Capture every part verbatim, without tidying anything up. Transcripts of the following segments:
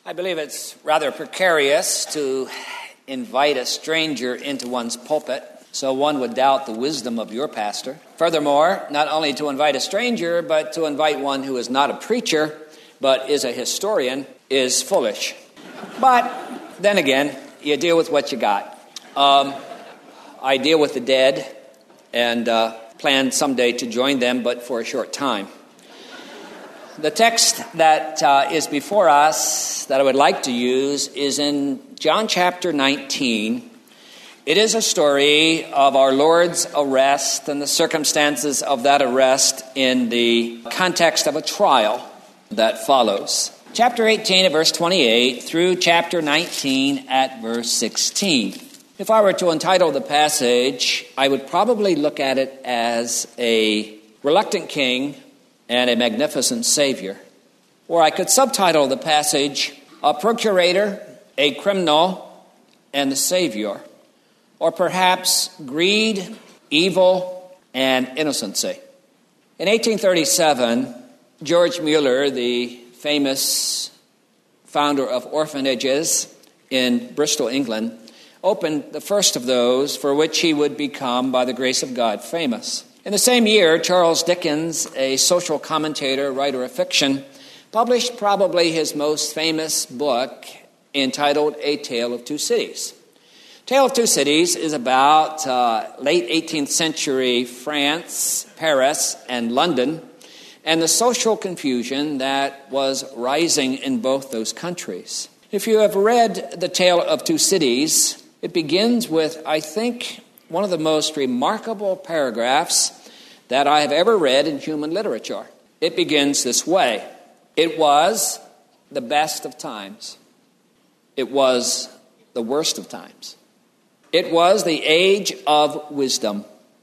I believe it's rather precarious to invite a stranger into one's pulpit, so one would doubt the wisdom of your pastor. Furthermore, not only to invite a stranger, but to invite one who is not a preacher, but is a historian, is foolish. But then again, you deal with what you got. Um, I deal with the dead and uh, plan someday to join them, but for a short time. The text that uh, is before us that I would like to use is in John chapter nineteen. It is a story of our Lord's arrest and the circumstances of that arrest in the context of a trial that follows. Chapter eighteen at verse twenty-eight through chapter nineteen at verse sixteen. If I were to entitle the passage, I would probably look at it as a reluctant king and a magnificent Savior. Or I could subtitle the passage, a procurator, a criminal, and the Savior. Or perhaps greed, evil, and innocency. In eighteen thirty-seven, George Mueller, the famous founder of orphanages in Bristol, England, opened the first of those for which he would become, by the grace of God, famous. In the same year, Charles Dickens, a social commentator, writer of fiction, published probably his most famous book entitled A Tale of Two Cities. Tale of Two Cities is about uh, late eighteenth century France, Paris, and London, and the social confusion that was rising in both those countries. If you have read The Tale of Two Cities, it begins with, I think, one of the most remarkable paragraphs that I have ever read in human literature. It begins this way. It was the best of times. It was the worst of times. It was the age of wisdom.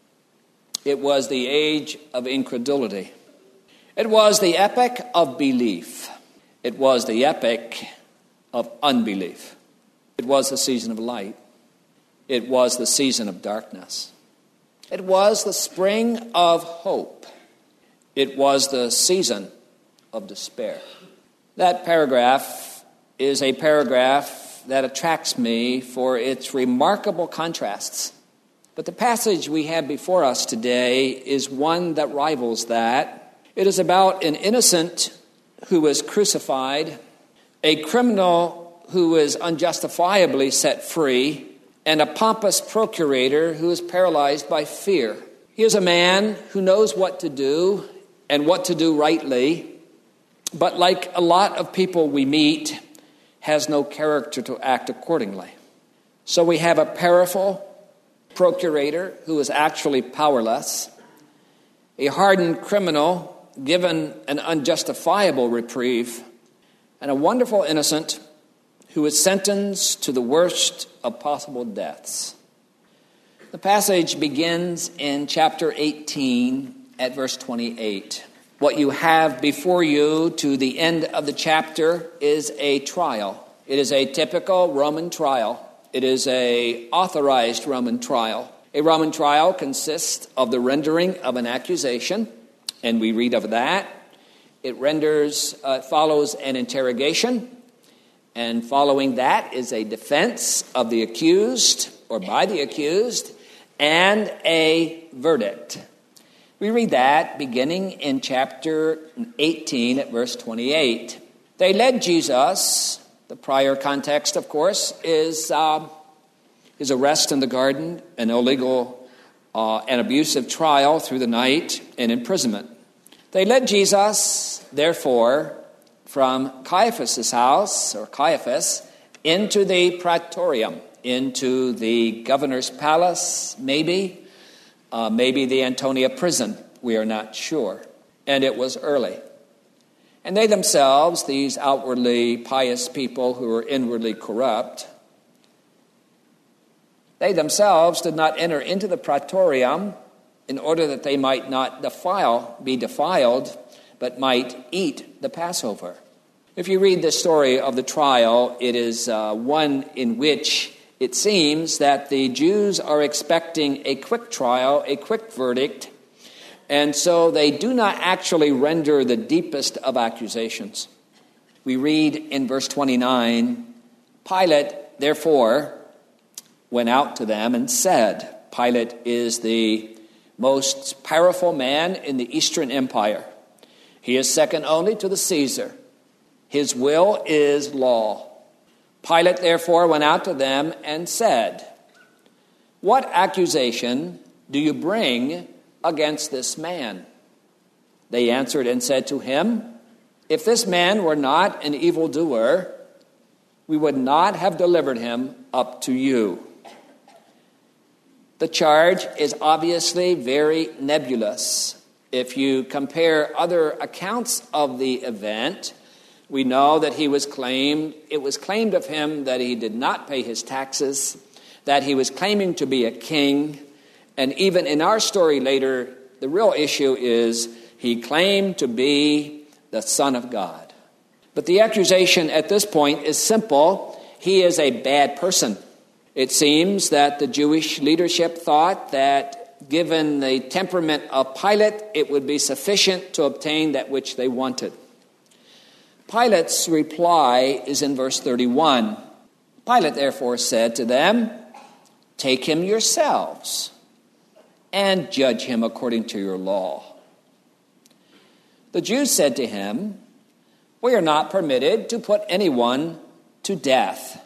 It was the age of incredulity. It was the epoch of belief. It was the epoch of unbelief. It was the season of light. It was the season of darkness. It was the spring of hope. It was the season of despair. That paragraph is a paragraph that attracts me for its remarkable contrasts. But the passage we have before us today is one that rivals that. It is about an innocent who was crucified, a criminal who is unjustifiably set free, and a pompous procurator who is paralyzed by fear. He is a man who knows what to do and what to do rightly, but like a lot of people we meet, has no character to act accordingly. So we have a powerful procurator who is actually powerless, a hardened criminal given an unjustifiable reprieve, and a wonderful innocent who is sentenced to the worst of possible deaths. The passage begins in chapter eighteen at verse twenty-eight. What you have before you to the end of the chapter is a trial. It is a typical Roman trial. It is a authorized Roman trial. A Roman trial consists of the rendering of an accusation, and we read of that. It renders, uh, follows an interrogation, and following that is a defense of the accused, or by the accused, and a verdict. We read that beginning in chapter eighteen at verse twenty-eight. They led Jesus. The prior context, of course, is uh, his arrest in the garden, an illegal uh, and abusive trial through the night, and imprisonment. They led Jesus, therefore, from Caiaphas' house, or Caiaphas, into the praetorium, into the governor's palace, maybe, uh, maybe the Antonia prison. We are not sure. And it was early. And they themselves, these outwardly pious people who were inwardly corrupt, they themselves did not enter into the praetorium in order that they might not defile, be defiled, but might eat the Passover. If you read the story of the trial, it is uh, one in which it seems that the Jews are expecting a quick trial, a quick verdict, and so they do not actually render the deepest of accusations. We read in verse twenty-nine, Pilate, therefore, went out to them and said, Pilate is the most powerful man in the Eastern Empire. He is second only to the Caesar. His will is law. Pilate therefore went out to them and said, what accusation do you bring against this man? They answered and said to him, if this man were not an evildoer, we would not have delivered him up to you. The charge is obviously very nebulous. If you compare other accounts of the event, we know that he was claimed, it was claimed of him that he did not pay his taxes, that he was claiming to be a king, and even in our story later, the real issue is he claimed to be the Son of God. But the accusation at this point is simple. He is a bad person. It seems that the Jewish leadership thought that given the temperament of Pilate, it would be sufficient to obtain that which they wanted. Pilate's reply is in verse thirty-one. Pilate therefore said to them, take him yourselves and judge him according to your law. The Jews said to him, we are not permitted to put anyone to death.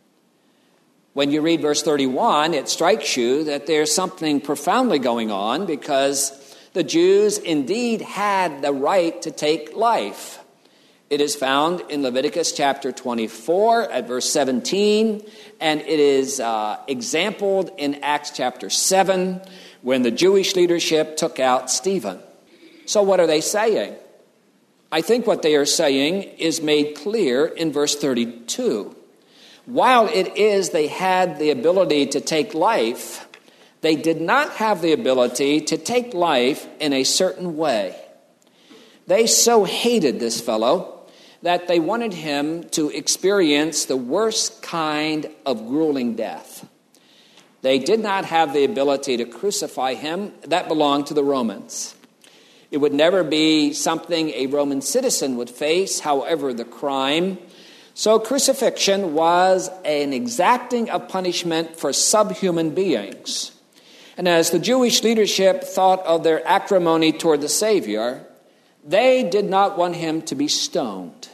When you read verse thirty-one, it strikes you that there's something profoundly going on because the Jews indeed had the right to take life. It is found in Leviticus chapter twenty-four at verse seventeen, and it is uh, exampled in Acts chapter seven when the Jewish leadership took out Stephen. So what are they saying? I think what they are saying is made clear in verse thirty-two. While it is they had the ability to take life, they did not have the ability to take life in a certain way. They so hated this fellow that they wanted him to experience the worst kind of grueling death. They did not have the ability to crucify him. That belonged to the Romans. It would never be something a Roman citizen would face, however the crime. So crucifixion was an exacting of punishment for subhuman beings. And as the Jewish leadership thought of their acrimony toward the Savior, they did not want him to be stoned.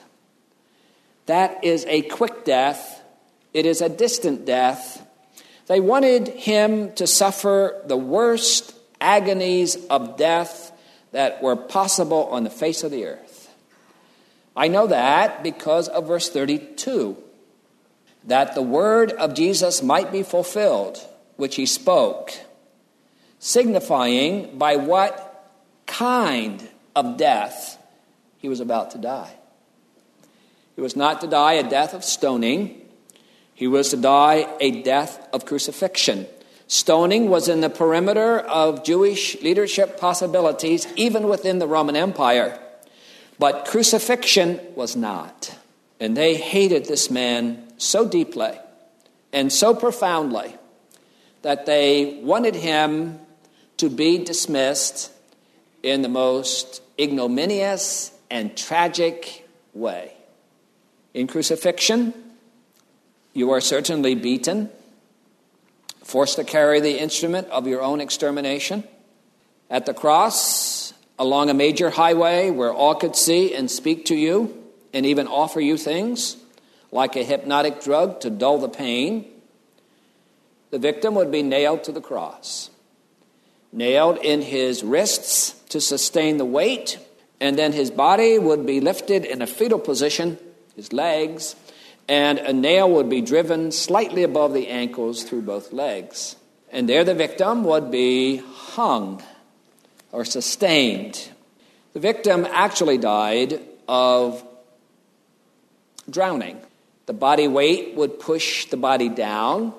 That is a quick death. It is a distant death. They wanted him to suffer the worst agonies of death that were possible on the face of the earth. I know that because of verse thirty-two, that the word of Jesus might be fulfilled, which he spoke, signifying by what kind of death he was about to die. He was not to die a death of stoning. He was to die a death of crucifixion. Stoning was in the perimeter of Jewish leadership possibilities, even within the Roman Empire. But crucifixion was not. And they hated this man so deeply and so profoundly that they wanted him to be dismissed in the most ignominious and tragic way. In crucifixion, you are certainly beaten, forced to carry the instrument of your own extermination. At the cross, along a major highway where all could see and speak to you and even offer you things like a hypnotic drug to dull the pain, the victim would be nailed to the cross, nailed in his wrists to sustain the weight, and then his body would be lifted in a fetal position, his legs, and a nail would be driven slightly above the ankles through both legs. And there the victim would be hung or sustained. The victim actually died of drowning. The body weight would push the body down,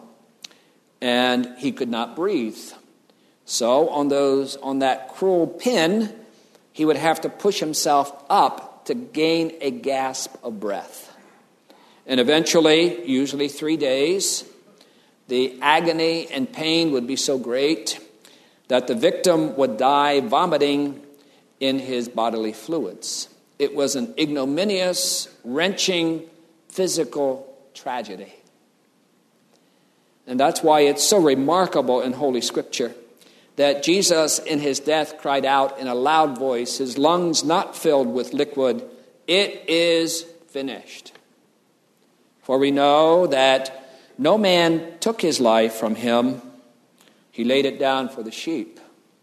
and he could not breathe. So on those on that cruel pin, he would have to push himself up to gain a gasp of breath. And eventually, usually three days, the agony and pain would be so great that the victim would die vomiting in his bodily fluids. It was an ignominious, wrenching, physical tragedy. And that's why it's so remarkable in Holy Scripture that Jesus in his death cried out in a loud voice, his lungs not filled with liquid, "It is finished." For we know that no man took his life from him. He laid it down for the sheep.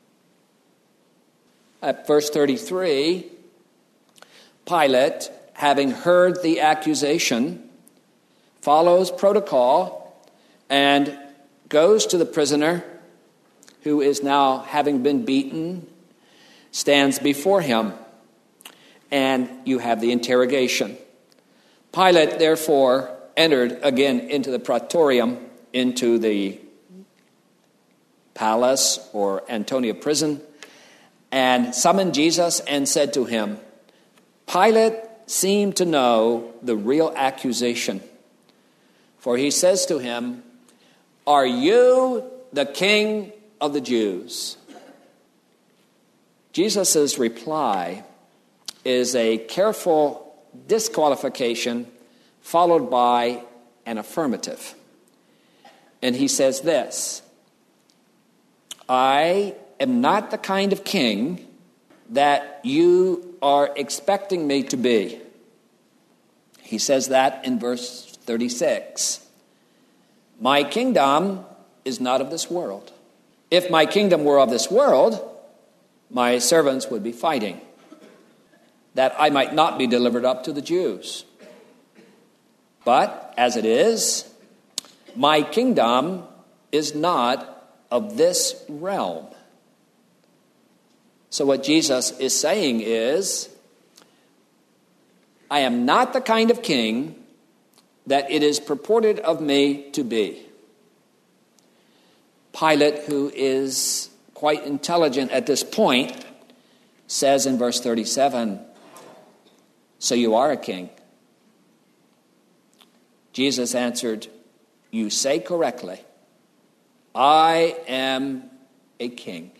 At verse thirty-three, Pilate, having heard the accusation, follows protocol and goes to the prisoner who is now, having been beaten, stands before him. And you have the interrogation. Pilate, therefore, entered again into the praetorium, into the palace or Antonia prison, and summoned Jesus and said to him, Pilate seemed to know the real accusation, for he says to him, "Are you the king of the Jews?" Jesus' reply is a careful disqualification followed by an affirmative. And he says this, "I am not the kind of king that you are expecting me to be." He says that in verse thirty-six. "My kingdom is not of this world. If my kingdom were of this world, my servants would be fighting, that I might not be delivered up to the Jews. But as it is, my kingdom is not of this realm." So what Jesus is saying is, I am not the kind of king that it is purported of me to be. Pilate, who is quite intelligent at this point, says in verse thirty-seven, "So you are a king?" Jesus answered, "You say correctly. I am a king."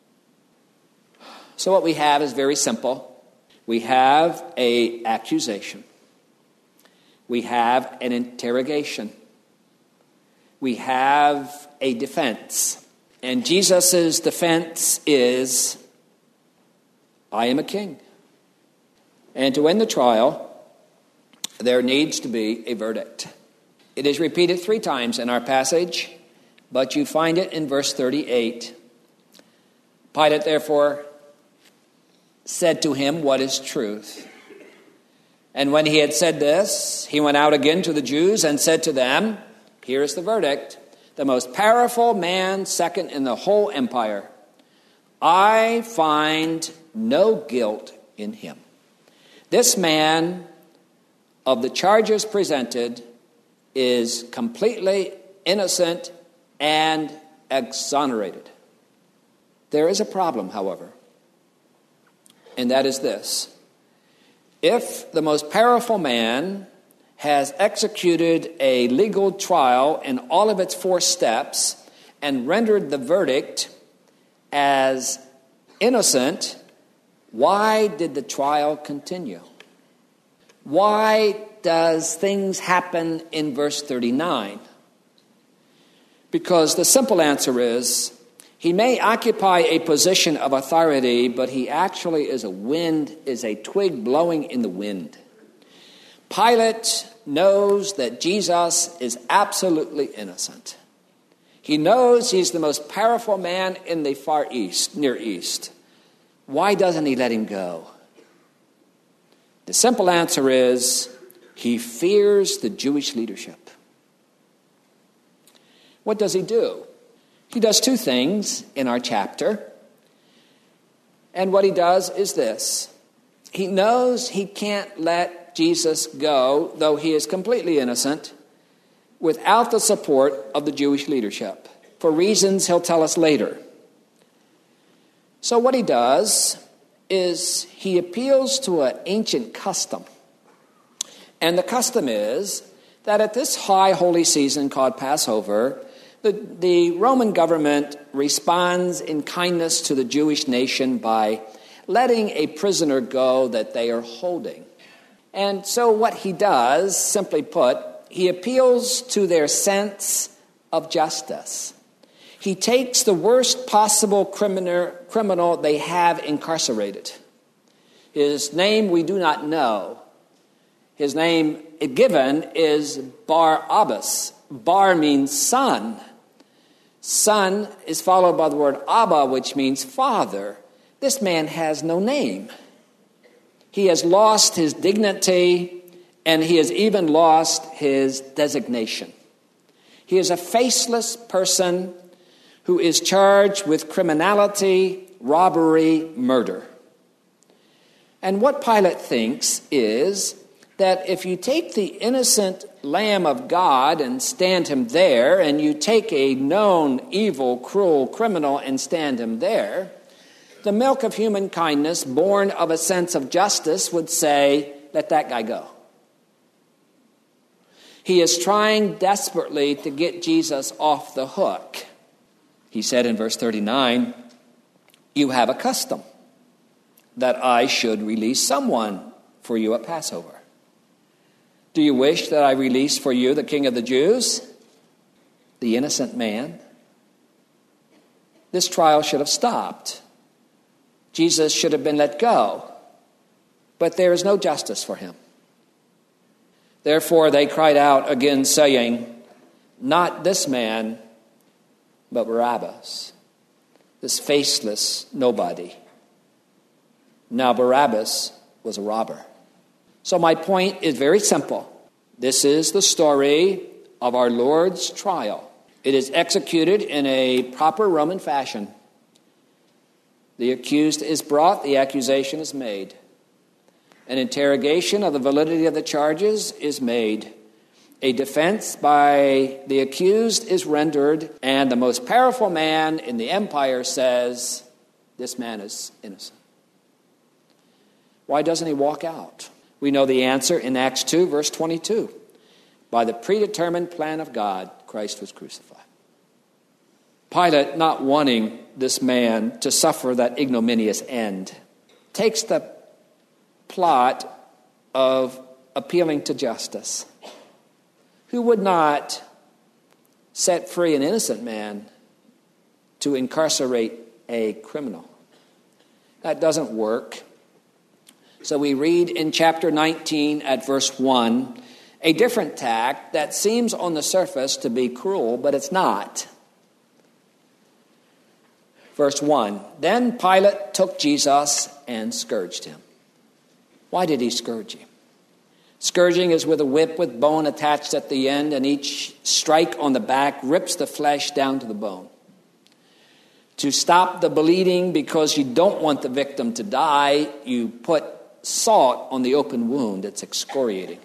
So what we have is very simple. We have an accusation. We have an interrogation. We have a defense. And Jesus' defense is, I am a king. And to end the trial, there needs to be a verdict. It is repeated three times in our passage, but you find it in verse thirty-eight. Pilate, therefore, said to him, "What is truth?" And when he had said this, he went out again to the Jews and said to them, "Here is the verdict. The most powerful man second in the whole empire. I find no guilt in him. This man, of the charges presented, is completely innocent and exonerated." There is a problem, however, and that is this. If the most powerful man has executed a legal trial in all of its four steps and rendered the verdict as innocent, why did the trial continue? Why does things happen in verse thirty-nine? Because the simple answer is, he may occupy a position of authority, but he actually is a wind, is a twig blowing in the wind. Pilate knows that Jesus is absolutely innocent. He knows he's the most powerful man in the far east, near east. Why doesn't he let him go? The simple answer is, he fears the Jewish leadership. What does he do? He does two things in our chapter. And what he does is this. He knows he can't let Jesus go, though he is completely innocent, without the support of the Jewish leadership, for reasons he'll tell us later. So what he does is he appeals to an ancient custom. And the custom is that at this high holy season called Passover, The, the Roman government responds in kindness to the Jewish nation by letting a prisoner go that they are holding. And so what he does, simply put, he appeals to their sense of justice. He takes the worst possible criminal, criminal they have incarcerated. His name we do not know. His name given is Barabbas. Bar means son. Son is followed by the word Abba, which means father. This man has no name. He has lost his dignity, and he has even lost his designation. He is a faceless person who is charged with criminality, robbery, murder. And what Pilate thinks is that if you take the innocent Lamb of God and stand him there, and you take a known evil, cruel criminal and stand him there, the milk of human kindness, born of a sense of justice, would say, let that guy go. He is trying desperately to get Jesus off the hook. He said in verse thirty-nine, you have a custom that I should release someone for you at Passover. Do you wish that I release for you the King of the Jews, the innocent man? This trial should have stopped. Jesus should have been let go, but there is no justice for him. Therefore they cried out again, saying, not this man, but Barabbas, this faceless nobody. Now Barabbas was a robber. So my point is very simple. This is the story of our Lord's trial. It is executed in a proper Roman fashion. The accused is brought, the accusation is made. An interrogation of the validity of the charges is made. A defense by the accused is rendered, and the most powerful man in the empire says, this man is innocent. Why doesn't he walk out? We know the answer in Acts two, verse twenty-two. By the predetermined plan of God, Christ was crucified. Pilate, not wanting this man to suffer that ignominious end, takes the plot of appealing to justice. Who would not set free an innocent man to incarcerate a criminal? That doesn't work. So we read in chapter nineteen at verse one, a different tack that seems on the surface to be cruel, but it's not. Verse one, then Pilate took Jesus and scourged him. Why did he scourge him? Scourging is with a whip with bone attached at the end, and each strike on the back rips the flesh down to the bone. To stop the bleeding, because you don't want the victim to die, you put salt on the open wound. It's excoriating.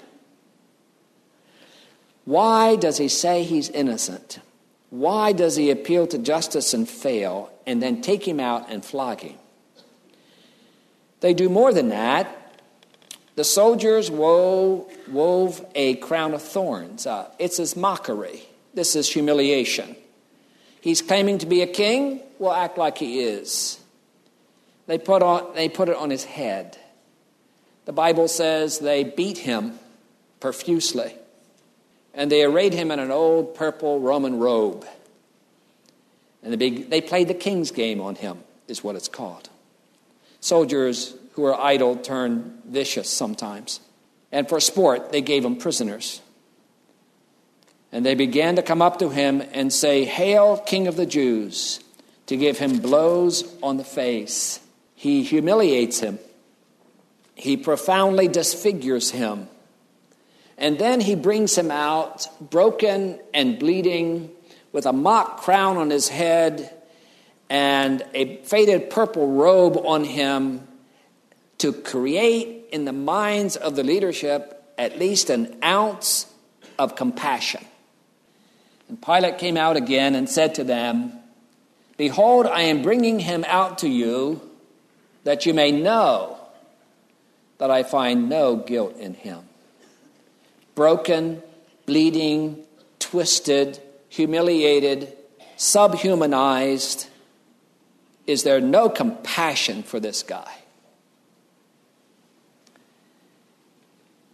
Why does he say he's innocent? Why does he appeal to justice and fail, and then take him out and flog him? They do more than that. The soldiers wove, wove a crown of thorns. Uh, it's his mockery. This is humiliation. He's claiming to be a king. We'll act like he is. They put on, they put it on his head. The Bible says they beat him profusely. And they arrayed him in an old purple Roman robe. And they, they played the king's game on him, is what it's called. Soldiers who are idle turn vicious sometimes. And for sport, they gave him prisoners. And they began to come up to him and say, "Hail, King of the Jews," to give him blows on the face. He humiliates him. He profoundly disfigures him. And then he brings him out broken and bleeding, with a mock crown on his head and a faded purple robe on him, to create in the minds of the leadership at least an ounce of compassion. And Pilate came out again and said to them, "Behold, I am bringing him out to you, that you may know that I find no guilt in him." Broken, bleeding, twisted, humiliated, subhumanized. Is there no compassion for this guy?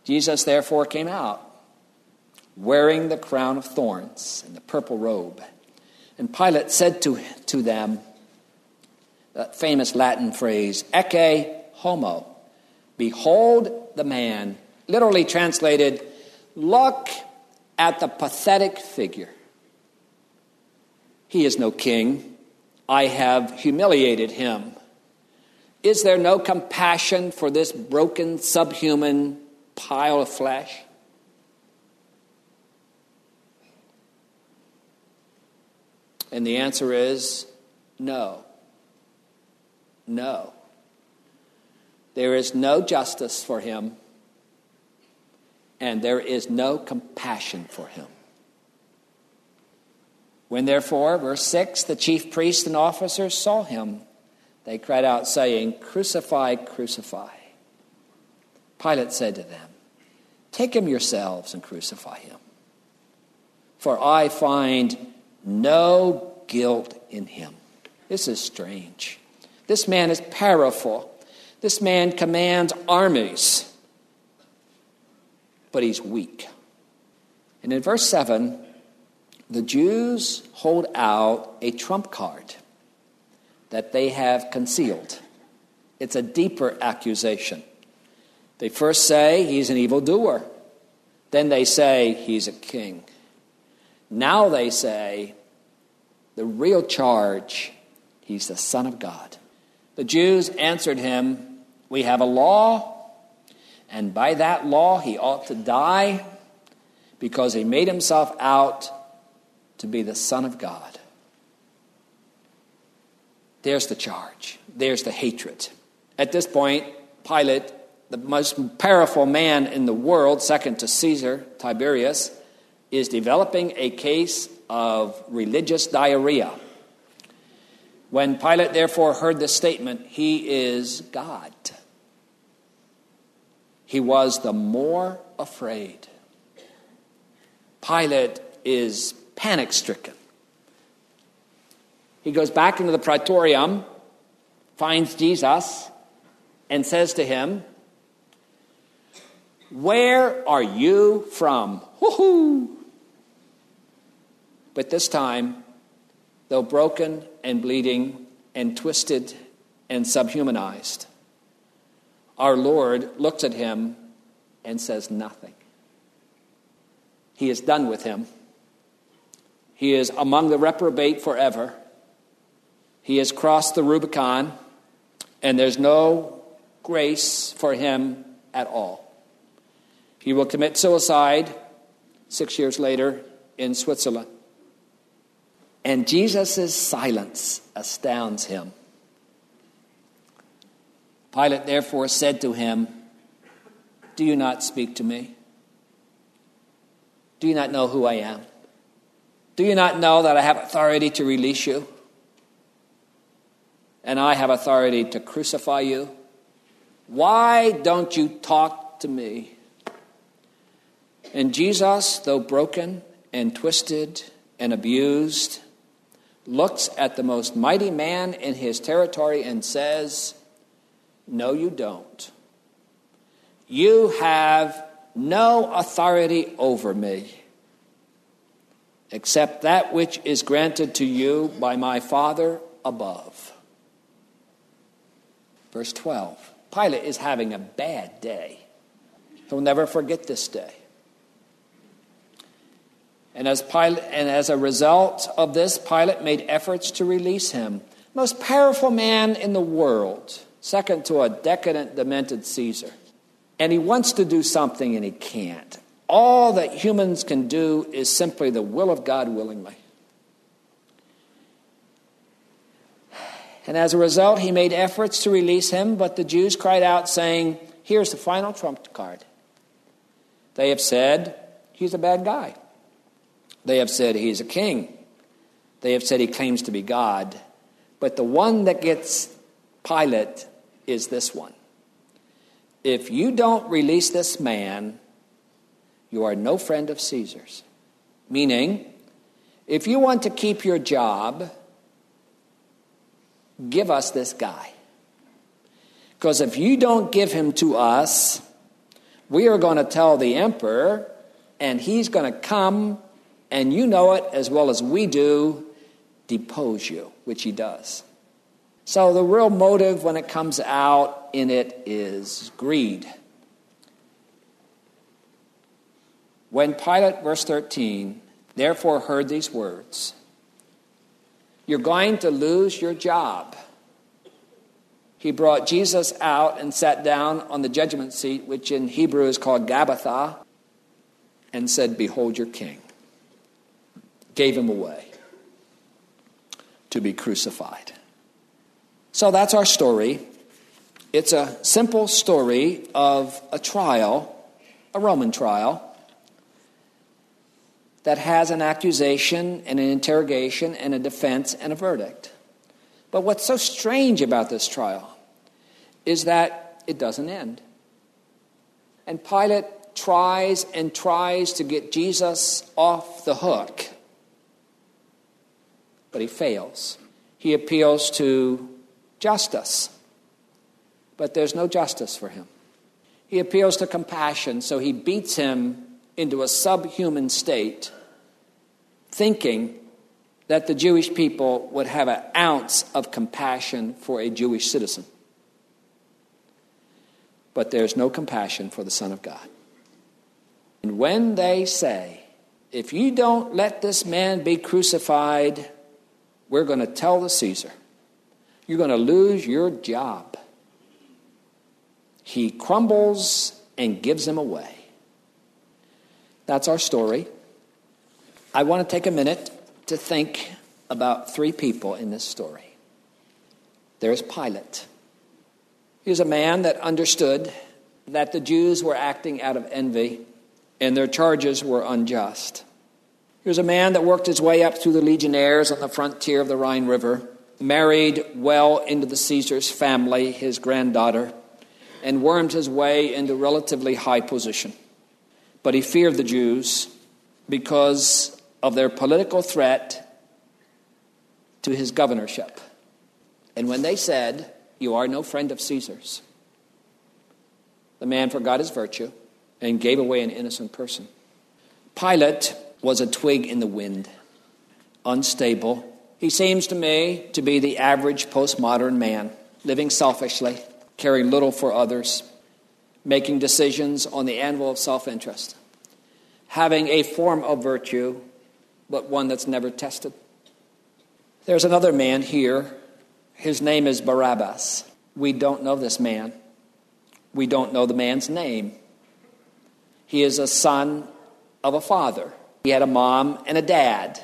Jesus therefore came out, wearing the crown of thorns and the purple robe. And Pilate said to, to them, that famous Latin phrase, ecce homo, behold the man. Literally translated, look at the pathetic figure. He is no king. I have humiliated him. Is there no compassion for this broken, subhuman pile of flesh? And the answer is no. No. There is no justice for him, and there is no compassion for him. When therefore, verse six, the chief priests and officers saw him, they cried out, saying, crucify, crucify. Pilate said to them, take him yourselves and crucify him. For I find no guilt in him. This is strange. This man is powerful. This man commands armies. But he's weak. And in verse seven, the Jews hold out a trump card that they have concealed. It's a deeper accusation. They first say he's an evildoer. Then they say he's a king. Now they say the real charge, he's the Son of God. The Jews answered him, we have a law, and by that law he ought to die because he made himself out to be the Son of God. There's the charge. There's the hatred. At this point, Pilate, the most powerful man in the world, second to Caesar, Tiberius, is developing a case of religious diarrhea. When Pilate therefore heard this statement, he is God, he was the more afraid. Pilate is panic-stricken. He goes back into the praetorium, finds Jesus, and says to him, where are you from? Woohoo! But this time, though broken and bleeding and twisted and subhumanized, our Lord looks at him and says nothing. He is done with him. He is among the reprobate forever. He has crossed the Rubicon, and there's no grace for him at all. He will commit suicide six years later in Switzerland. And Jesus' silence astounds him. Pilate therefore said to him, do you not speak to me? Do you not know who I am? Do you not know that I have authority to release you? And I have authority to crucify you? Why don't you talk to me? And Jesus, though broken and twisted and abused, looks at the most mighty man in his territory and says, no, you don't. You have no authority over me except that which is granted to you by my Father above. Verse twelve. Pilate is having a bad day. He'll never forget this day. And as Pilate, and as a result of this, Pilate made efforts to release him. Most powerful man in the world, second to a decadent, demented Caesar. And he wants to do something and he can't. All that humans can do is simply the will of God willingly. And as a result, he made efforts to release him, but the Jews cried out saying, here's the final trump card. They have said, he's a bad guy. They have said he's a king. They have said he claims to be God. But the one that gets Pilate is this one. If you don't release this man, you are no friend of Caesar's. Meaning, if you want to keep your job, give us this guy. Because if you don't give him to us, We are going to tell the emperor, and he's going to come, and you know it as well as we do, depose you, which he does. So the real motive when it comes out in it is greed. When Pilate, verse thirteen, therefore heard these words, you're going to lose your job. He brought Jesus out and sat down on the judgment seat, which in Hebrew is called Gabbatha, and said, behold your king. Gave him away to be crucified. So that's our story. It's a simple story of a trial, a Roman trial, that has an accusation and an interrogation and a defense and a verdict. But what's so strange about this trial is that it doesn't end. And Pilate tries and tries to get Jesus off the hook, but he fails. He appeals to justice, but there's no justice for him. He appeals to compassion, so he beats him into a subhuman state, thinking that the Jewish people would have an ounce of compassion for a Jewish citizen. But there's no compassion for the Son of God. And when they say, if you don't let this man be crucified, we're going to tell the Caesar, you're going to lose your job. He crumbles and gives him away. That's our story. I want to take a minute to think about three people in this story. There's Pilate. He was a man that understood that the Jews were acting out of envy and their charges were unjust. He was a man that worked his way up through the legionnaires on the frontier of the Rhine River, married well into the Caesar's family, his granddaughter, and wormed his way into relatively high position. But he feared the Jews because of their political threat to his governorship. And when they said, you are no friend of Caesar's, the man forgot his virtue and gave away an innocent person. Pilate was a twig in the wind, unstable. He seems to me to be the average postmodern man, living selfishly, caring little for others, making decisions on the anvil of self-interest, having a form of virtue, but one that's never tested. There's another man here. His name is Barabbas. We don't know this man. We don't know the man's name. He is a son of a father. He had a mom and a dad.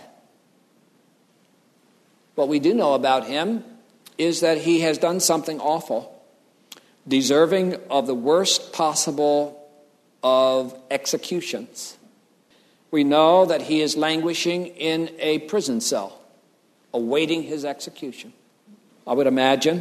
What we do know about him is that he has done something awful, deserving of the worst possible of executions. We know that he is languishing in a prison cell, awaiting his execution. I would imagine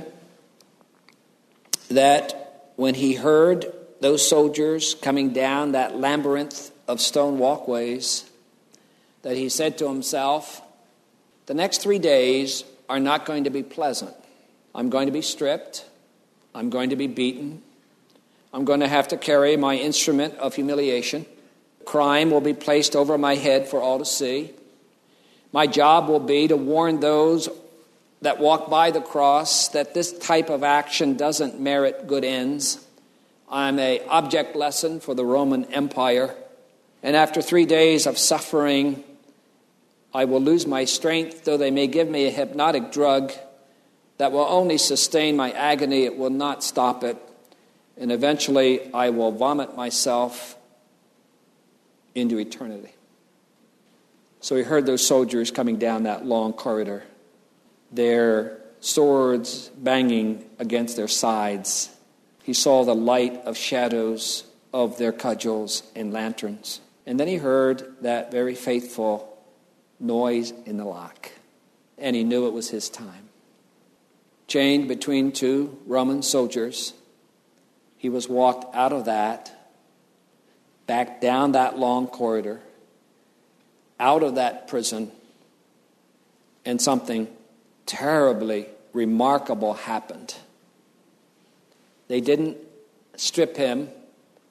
that when he heard those soldiers coming down that labyrinth of stone walkways, that he said to himself, the next three days are not going to be pleasant. I'm going to be stripped. I'm going to be beaten. I'm going to have to carry my instrument of humiliation. Crime will be placed over my head for all to see. My job will be to warn those that walk by the cross that this type of action doesn't merit good ends. I'm an object lesson for the Roman Empire. And after three days of suffering, I will lose my strength, though they may give me a hypnotic drug that will only sustain my agony. It will not stop it. And eventually I will vomit myself into eternity. So he heard those soldiers coming down that long corridor, their swords banging against their sides. He saw the light of shadows of their cudgels and lanterns. And then he heard that very faithful noise in the lock. And he knew it was his time. Chained between two Roman soldiers, he was walked out of that, back down that long corridor, out of that prison, and something terribly remarkable happened. They didn't strip him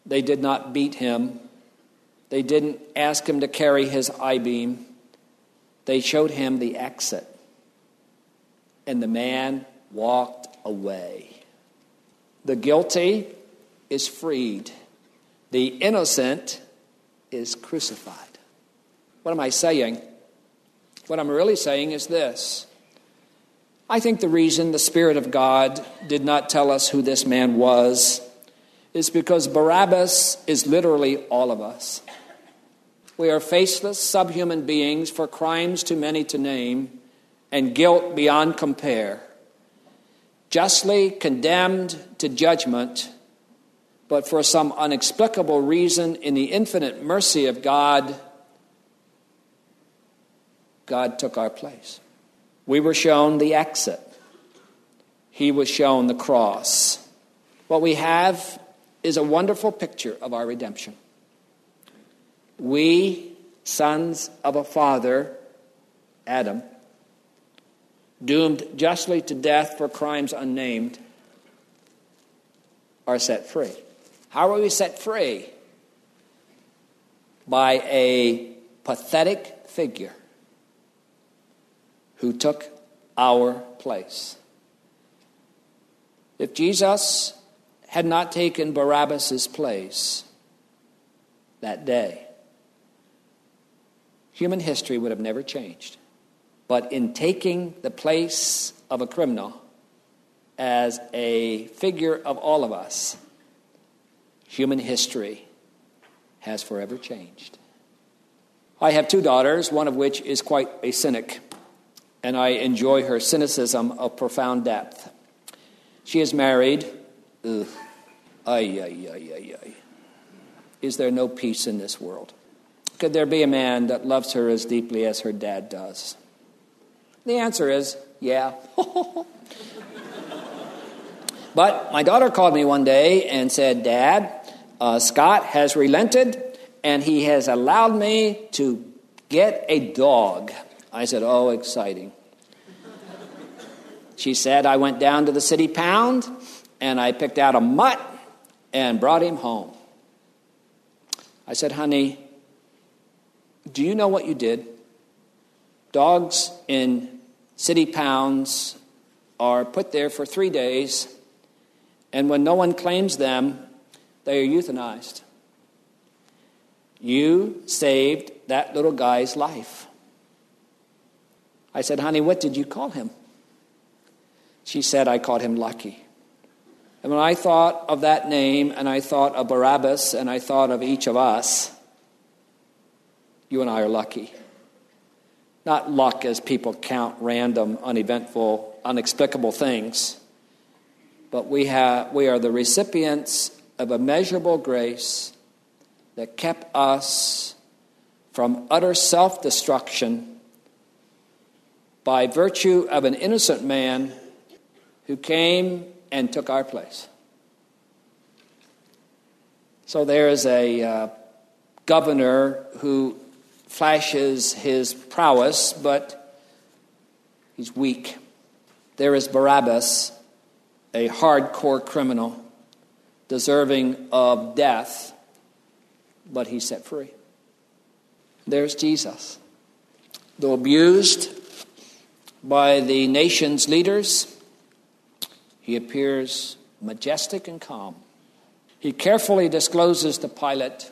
They did not beat him. They didn't ask him to carry his I-beam. They showed him the exit. And the man walked away. The guilty is freed. The innocent is crucified. What am I saying? What I'm really saying is this. I think the reason the Spirit of God did not tell us who this man was is because Barabbas is literally all of us. We are faceless, subhuman beings for crimes too many to name and guilt beyond compare, justly condemned to judgment, but for some inexplicable reason, in the infinite mercy of God, God took our place. We were shown the exit. He was shown the cross. What we have is a wonderful picture of our redemption. We, sons of a father, Adam, doomed justly to death for crimes unnamed, are set free. How are we set free? By a pathetic figure who took our place. If Jesus had not taken Barabbas' place that day, human history would have never changed. But in taking the place of a criminal as a figure of all of us, human history has forever changed. I have two daughters, one of which is quite a cynic, and I enjoy her cynicism of profound depth. She is married. Ugh. Ay, ay, ay, ay, ay. Is there no peace in this world? Could there be a man that loves her as deeply as her dad does? The answer is, yeah. But my daughter called me one day and said, Dad, uh, Scott has relented and he has allowed me to get a dog. I said, oh, exciting. She said, I went down to the city pound and I picked out a mutt and brought him home. I said, honey, do you know what you did? Dogs in city pounds are put there for three days, and when no one claims them, they are euthanized. You saved that little guy's life. I said, honey, what did you call him? She said, I called him Lucky. And when I thought of that name, and I thought of Barabbas, and I thought of each of us, you and I are lucky. Not luck as people count random, uneventful, inexplicable things, but we have we are the recipients of immeasurable grace that kept us from utter self-destruction by virtue of an innocent man who came and took our place. So there is a uh, governor who flashes his prowess, but he's weak. There is Barabbas, a hardcore criminal, deserving of death, but he's set free. There's Jesus, though abused by the nation's leaders, he appears majestic and calm. He carefully discloses to Pilate,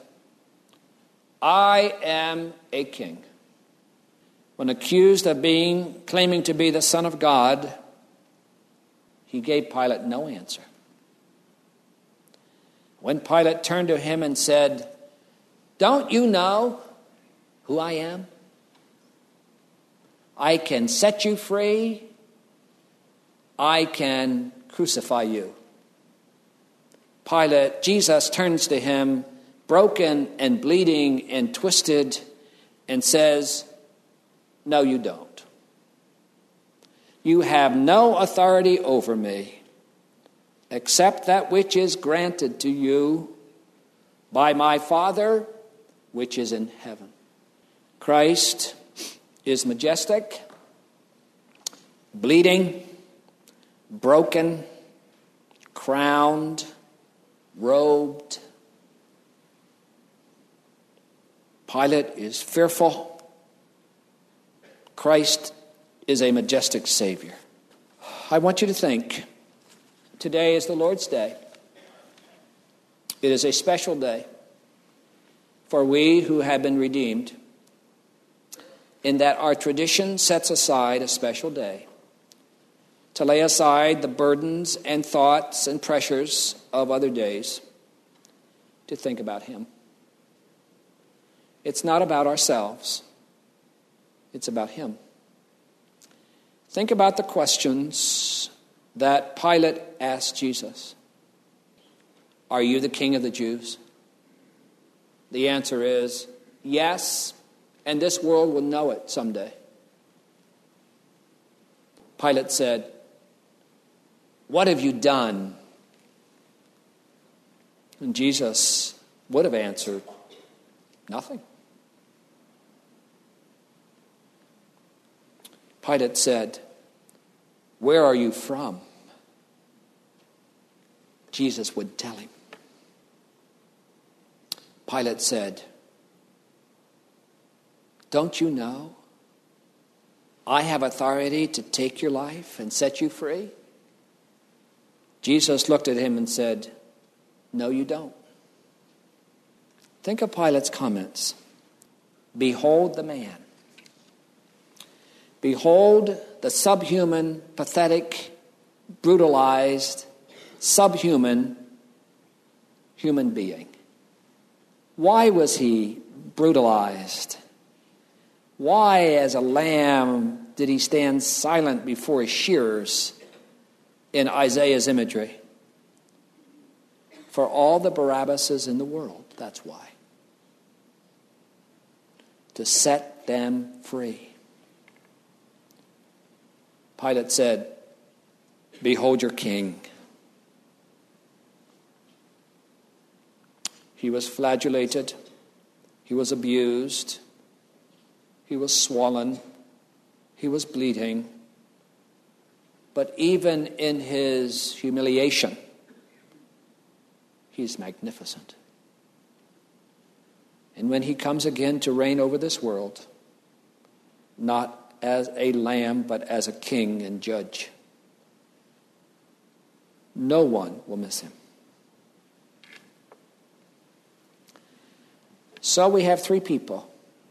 I am a king. When accused of being, claiming to be the Son of God, he gave Pilate no answer. When Pilate turned to him and said, don't you know who I am? I can set you free. I can crucify you. Pilate, Jesus turns to him, broken and bleeding and twisted, and says, no, you don't. You have no authority over me except that which is granted to you by my Father, which is in heaven. Christ is majestic, bleeding, broken, crowned, robed, Pilate is fearful. Christ is a majestic Savior. I want you to think, today is the Lord's Day. It is a special day for we who have been redeemed, in that our tradition sets aside a special day to lay aside the burdens and thoughts and pressures of other days to think about him. It's not about ourselves. It's about him. Think about the questions that Pilate asked Jesus. Are you the King of the Jews? The answer is yes, and this world will know it someday. Pilate said, what have you done? And Jesus would have answered, nothing. Pilate said, where are you from? Jesus would tell him. Pilate said, don't you know I have authority to take your life and set you free? Jesus looked at him and said, no, you don't. Think of Pilate's comments. Behold the man. Behold the subhuman, pathetic, brutalized, subhuman human being. Why was he brutalized? Why, as a lamb, did he stand silent before his shearers in Isaiah's imagery? For all the Barabbases in the world, that's why. To set them free. Pilate said, behold your king. He was flagellated. He was abused. He was swollen. He was bleeding. But even in his humiliation, he's magnificent. And when he comes again to reign over this world, not as a lamb, but as a king and judge, no one will miss him. So we have three people.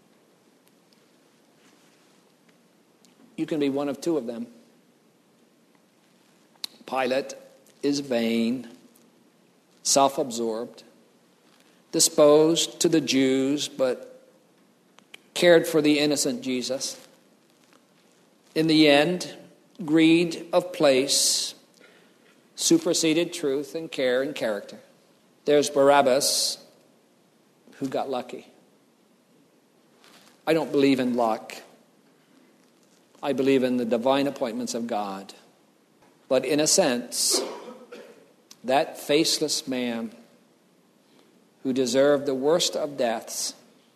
You can be one of two of them. Pilate is vain, self-absorbed, disposed to the Jews, but cared for the innocent Jesus. In the end, greed of place superseded truth and care and character. There's Barabbas, who got lucky. I don't believe in luck. I believe in the divine appointments of God. But in a sense, that faceless man who deserved the worst of deaths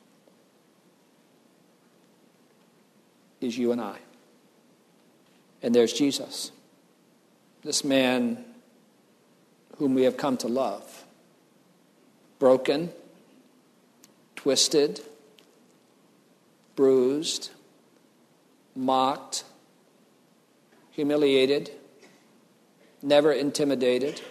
is you and I. And there's Jesus, this man whom we have come to love. Broken, twisted, bruised, mocked, humiliated, never intimidated,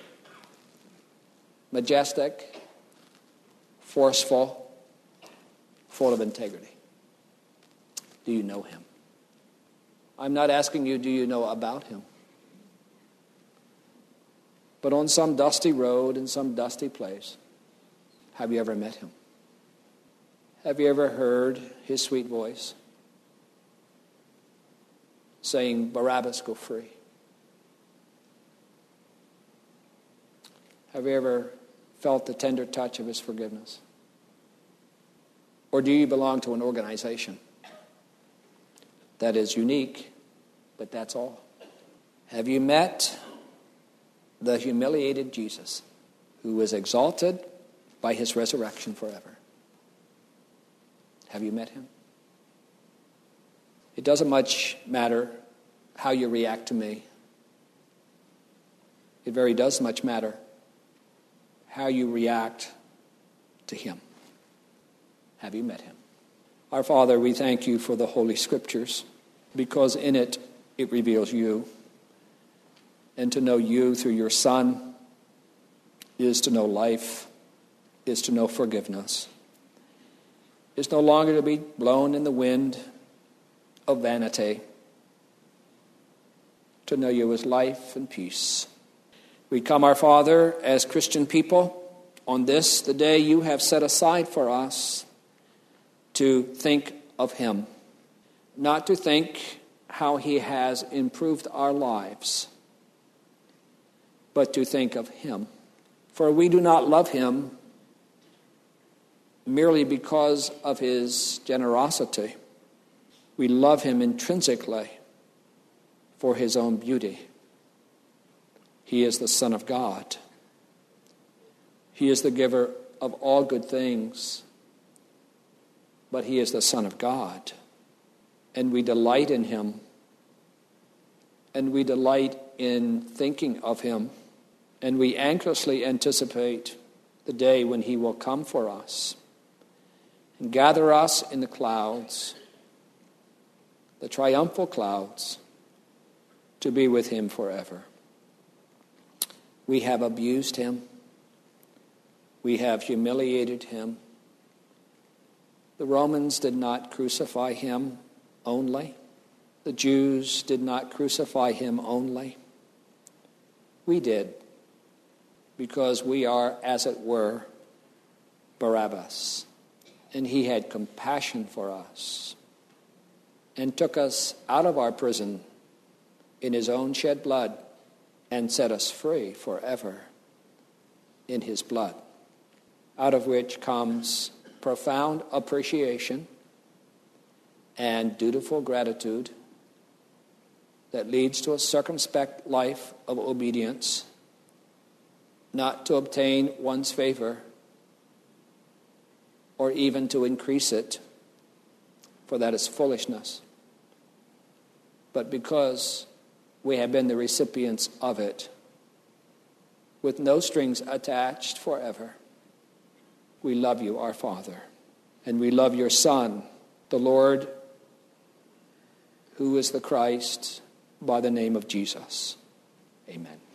majestic, forceful, full of integrity. Do you know him? I'm not asking you, do you know about him? But on some dusty road in some dusty place, have you ever met him? Have you ever heard his sweet voice saying, Barabbas, go free? Have you ever felt the tender touch of his forgiveness? Or do you belong to an organization that is unique, but that's all? Have you met the humiliated Jesus who was exalted by his resurrection forever? Have you met him? It doesn't much matter how you react to me. It very does much matter how you react to him. Have you met him? Our Father, we thank you for the Holy Scriptures, because in it, it reveals you. And to know you through your Son is to know life, is to know forgiveness, is no longer to be blown in the wind of vanity. To know you as life and peace. We come, our Father, as Christian people, on this, the day you have set aside for us, to think of him. Not to think how he has improved our lives, but to think of him. For we do not love him merely because of his generosity. We love him intrinsically for his own beauty. He is the Son of God. He is the giver of all good things, but he is the Son of God. And we delight in him, and we delight in thinking of him, and we anxiously anticipate the day when he will come for us and gather us in the clouds, the triumphal clouds, to be with him forever. We have abused him. We have humiliated him. The Romans did not crucify him only. The Jews did not crucify him only. We did, because we are, as it were, Barabbas. And he had compassion for us and took us out of our prison in his own shed blood and set us free forever in his blood, out of which comes profound appreciation and dutiful gratitude that leads to a circumspect life of obedience, not to obtain one's favor or even to increase it, for that is foolishness, but because we have been the recipients of it, with no strings attached forever. We love you, our Father, and we love your Son, the Lord, who is the Christ, by the name of Jesus. Amen.